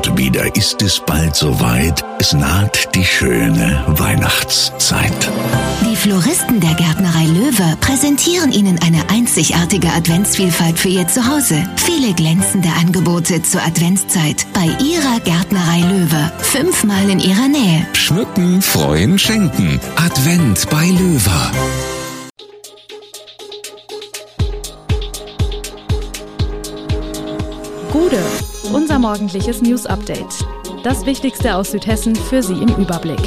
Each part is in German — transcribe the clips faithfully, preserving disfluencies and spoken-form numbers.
Und wieder ist es bald soweit. Es naht die schöne Weihnachtszeit. Die Floristen der Gärtnerei Löwe präsentieren Ihnen eine einzigartige Adventsvielfalt für Ihr Zuhause. Viele glänzende Angebote zur Adventszeit bei Ihrer Gärtnerei Löwe. Fünfmal in Ihrer Nähe. Schmücken, freuen, schenken. Advent bei Löwe. Gude, unser morgendliches News-Update. Das Wichtigste aus Südhessen für Sie im Überblick.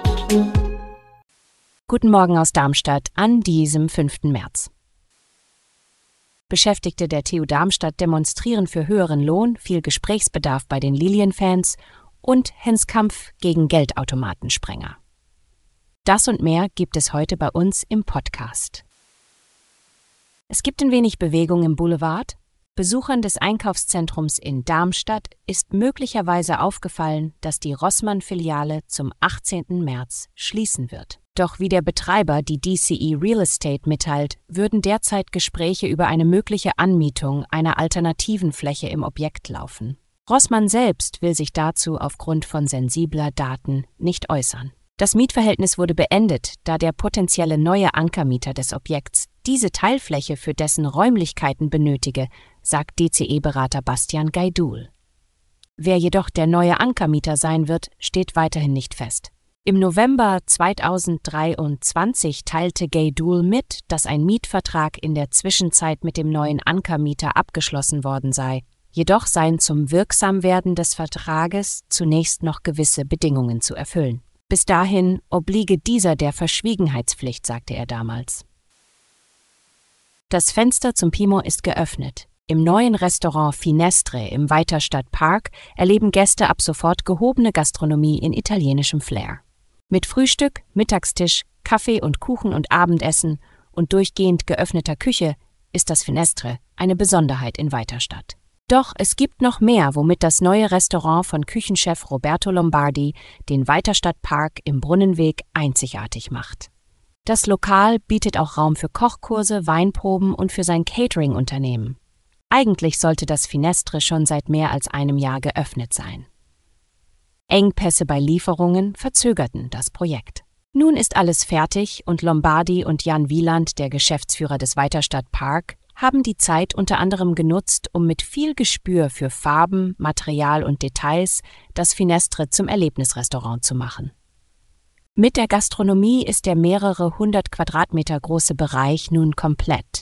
Guten Morgen aus Darmstadt an diesem fünften März. Beschäftigte der T U Darmstadt demonstrieren für höheren Lohn, viel Gesprächsbedarf bei den Lilienfans und Hens Kampf gegen Geldautomatensprenger. Das und mehr gibt es heute bei uns im Podcast. Es gibt ein wenig Bewegung im Boulevard. Besuchern des Einkaufszentrums in Darmstadt ist möglicherweise aufgefallen, dass die Rossmann-Filiale zum achtzehnten März schließen wird. Doch wie der Betreiber, die D C E Real Estate, mitteilt, würden derzeit Gespräche über eine mögliche Anmietung einer alternativen Fläche im Objekt laufen. Rossmann selbst will sich dazu aufgrund von sensibler Daten nicht äußern. Das Mietverhältnis wurde beendet, da der potenzielle neue Ankermieter des Objekts diese Teilfläche für dessen Räumlichkeiten benötige, sagt D C E-Berater Bastian Gaidul. Wer jedoch der neue Ankermieter sein wird, steht weiterhin nicht fest. Im November zweitausenddreiundzwanzig teilte Gaidul mit, dass ein Mietvertrag in der Zwischenzeit mit dem neuen Ankermieter abgeschlossen worden sei. Jedoch seien zum Wirksamwerden des Vertrages zunächst noch gewisse Bedingungen zu erfüllen. Bis dahin obliege dieser der Verschwiegenheitspflicht, sagte er damals. Das Fenster zum Pimo ist geöffnet. Im neuen Restaurant Finestre im Weiterstadt Park erleben Gäste ab sofort gehobene Gastronomie in italienischem Flair. Mit Frühstück, Mittagstisch, Kaffee und Kuchen und Abendessen und durchgehend geöffneter Küche ist das Finestre eine Besonderheit in Weiterstadt. Doch es gibt noch mehr, womit das neue Restaurant von Küchenchef Roberto Lombardi den Weiterstadt Park im Brunnenweg einzigartig macht. Das Lokal bietet auch Raum für Kochkurse, Weinproben und für sein Catering-Unternehmen. Eigentlich sollte das Finestre schon seit mehr als einem Jahr geöffnet sein. Engpässe bei Lieferungen verzögerten das Projekt. Nun ist alles fertig und Lombardi und Jan Wieland, der Geschäftsführer des Weiterstadt Park, haben die Zeit unter anderem genutzt, um mit viel Gespür für Farben, Material und Details das Finestre zum Erlebnisrestaurant zu machen. Mit der Gastronomie ist der mehrere hundert Quadratmeter große Bereich nun komplett.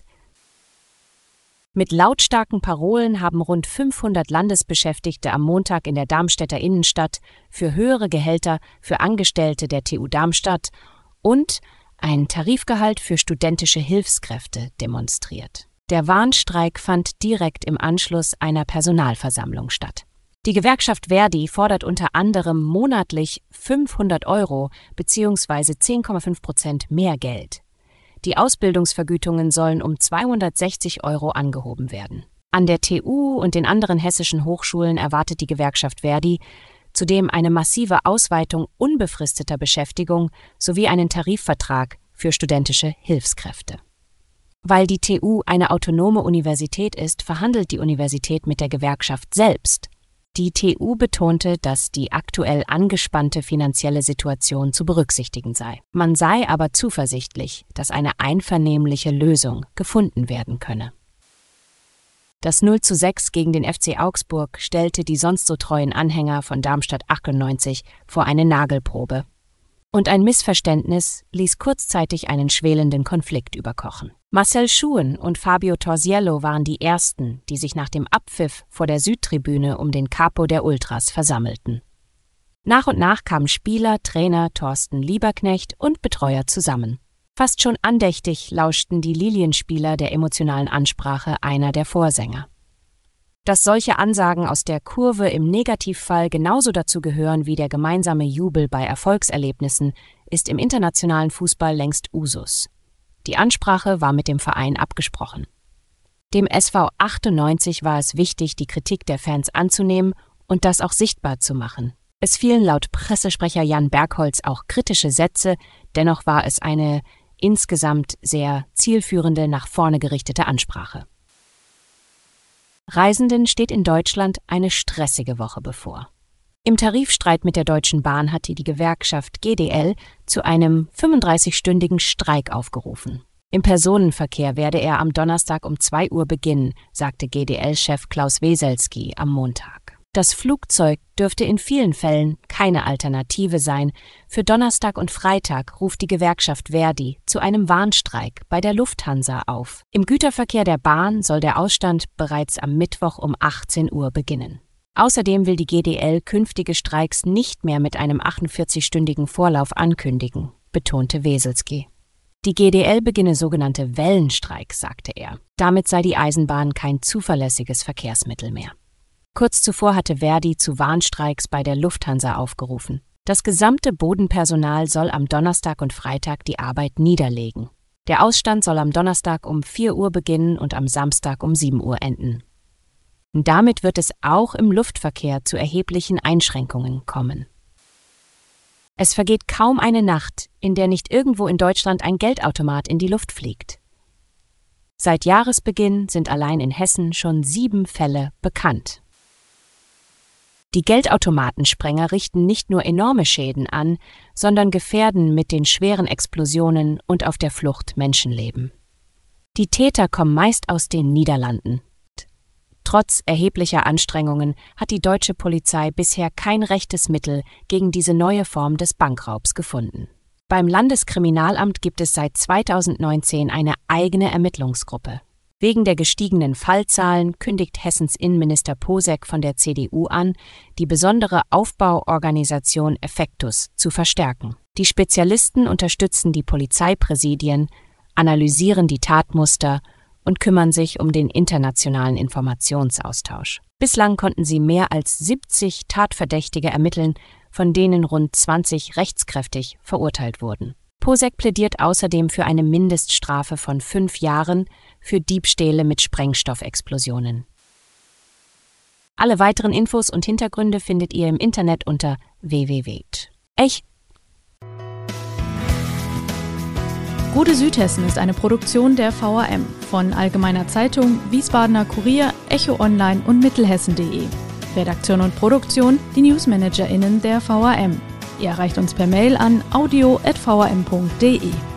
Mit lautstarken Parolen haben rund fünfhundert Landesbeschäftigte am Montag in der Darmstädter Innenstadt für höhere Gehälter für Angestellte der T U Darmstadt und ein Tarifgehalt für studentische Hilfskräfte demonstriert. Der Warnstreik fand direkt im Anschluss einer Personalversammlung statt. Die Gewerkschaft Verdi fordert unter anderem monatlich fünfhundert Euro bzw. zehn Komma fünf Prozent mehr Geld. Die Ausbildungsvergütungen sollen um zweihundertsechzig Euro angehoben werden. An der T U und den anderen hessischen Hochschulen erwartet die Gewerkschaft Verdi zudem eine massive Ausweitung unbefristeter Beschäftigung sowie einen Tarifvertrag für studentische Hilfskräfte. Weil die T U eine autonome Universität ist, verhandelt die Universität mit der Gewerkschaft selbst. Die T U betonte, dass die aktuell angespannte finanzielle Situation zu berücksichtigen sei. Man sei aber zuversichtlich, dass eine einvernehmliche Lösung gefunden werden könne. Das null zu sechs gegen den F C Augsburg stellte die sonst so treuen Anhänger von Darmstadt achtundneunzig vor eine Nagelprobe. Und ein Missverständnis ließ kurzzeitig einen schwelenden Konflikt überkochen. Marcel Schuhen und Fabio Torsiello waren die Ersten, die sich nach dem Abpfiff vor der Südtribüne um den Capo der Ultras versammelten. Nach und nach kamen Spieler, Trainer Thorsten Lieberknecht und Betreuer zusammen. Fast schon andächtig lauschten die Lilienspieler der emotionalen Ansprache einer der Vorsänger. Dass solche Ansagen aus der Kurve im Negativfall genauso dazu gehören wie der gemeinsame Jubel bei Erfolgserlebnissen, ist im internationalen Fußball längst Usus. Die Ansprache war mit dem Verein abgesprochen. Dem S V achtundneunzig war es wichtig, die Kritik der Fans anzunehmen und das auch sichtbar zu machen. Es fielen laut Pressesprecher Jan Bergholz auch kritische Sätze, dennoch war es eine insgesamt sehr zielführende, nach vorne gerichtete Ansprache. Reisenden steht in Deutschland eine stressige Woche bevor. Im Tarifstreit mit der Deutschen Bahn hatte die Gewerkschaft G D L zu einem fünfunddreißigstündigen Streik aufgerufen. Im Personenverkehr werde er am Donnerstag um zwei Uhr beginnen, sagte G D L-Chef Klaus Weselski am Montag. Das Flugzeug dürfte in vielen Fällen keine Alternative sein. Für Donnerstag und Freitag ruft die Gewerkschaft Verdi zu einem Warnstreik bei der Lufthansa auf. Im Güterverkehr der Bahn soll der Ausstand bereits am Mittwoch um achtzehn Uhr beginnen. Außerdem will die G D L künftige Streiks nicht mehr mit einem achtundvierzigstündigen Vorlauf ankündigen, betonte Weselski. Die G D L beginne sogenannte Wellenstreiks, sagte er. Damit sei die Eisenbahn kein zuverlässiges Verkehrsmittel mehr. Kurz zuvor hatte Verdi zu Warnstreiks bei der Lufthansa aufgerufen. Das gesamte Bodenpersonal soll am Donnerstag und Freitag die Arbeit niederlegen. Der Ausstand soll am Donnerstag um vier Uhr beginnen und am Samstag um sieben Uhr enden. Und damit wird es auch im Luftverkehr zu erheblichen Einschränkungen kommen. Es vergeht kaum eine Nacht, in der nicht irgendwo in Deutschland ein Geldautomat in die Luft fliegt. Seit Jahresbeginn sind allein in Hessen schon sieben Fälle bekannt. Die Geldautomatensprenger richten nicht nur enorme Schäden an, sondern gefährden mit den schweren Explosionen und auf der Flucht Menschenleben. Die Täter kommen meist aus den Niederlanden. Trotz erheblicher Anstrengungen hat die deutsche Polizei bisher kein rechtes Mittel gegen diese neue Form des Bankraubs gefunden. Beim Landeskriminalamt gibt es seit zweitausendneunzehn eine eigene Ermittlungsgruppe. Wegen der gestiegenen Fallzahlen kündigt Hessens Innenminister Posek von der C D U an, die besondere Aufbauorganisation Effektus zu verstärken. Die Spezialisten unterstützen die Polizeipräsidien, analysieren die Tatmuster und kümmern sich um den internationalen Informationsaustausch. Bislang konnten sie mehr als siebzig Tatverdächtige ermitteln, von denen rund zwanzig rechtskräftig verurteilt wurden. Posek plädiert außerdem für eine Mindeststrafe von fünf Jahren für Diebstähle mit Sprengstoffexplosionen. Alle weiteren Infos und Hintergründe findet ihr im Internet unter w w w punkt echt. Gute Südhessen ist eine Produktion der V A M von Allgemeiner Zeitung, Wiesbadener Kurier, Echo Online und Mittelhessen punkt de. Redaktion und Produktion die NewsmanagerInnen der V A M. Ihr erreicht uns per Mail an audio at v a m punkt de.